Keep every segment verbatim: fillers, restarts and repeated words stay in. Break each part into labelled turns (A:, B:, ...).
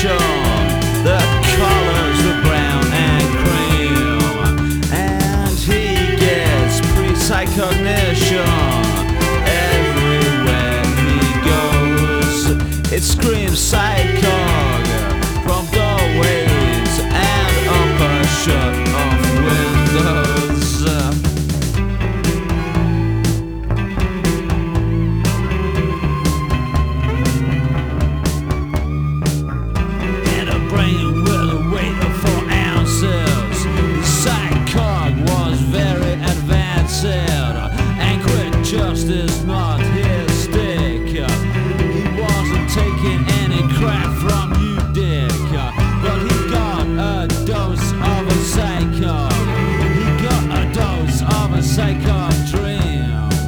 A: nation that colors the brown and cream, and he gets pre-psychognition everywhere he goes. It screams psychog from doorways and upper shut off windows. Justice not his stick. He wasn't taking any crap from you, dick. But he got a dose of a psycho. He got a dose of a psycho dream.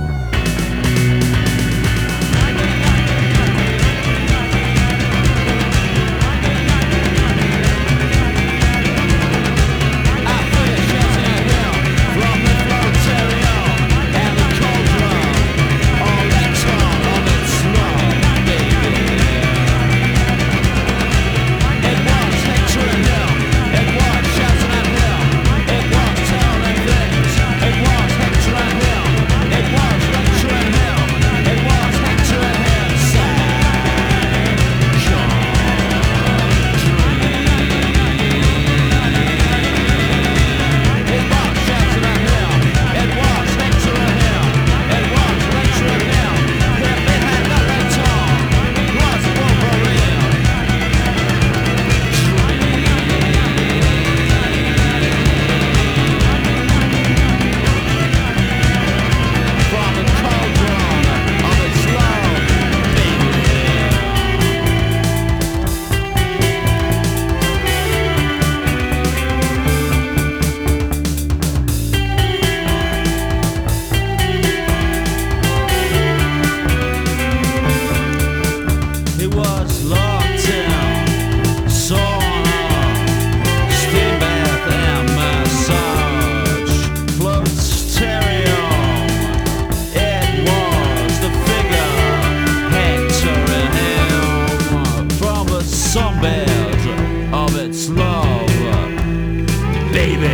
A: Of its love, baby.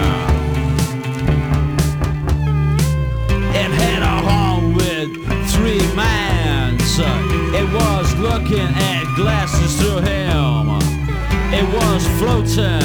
A: It had a home with three mans. It was looking at glasses through him. It was floating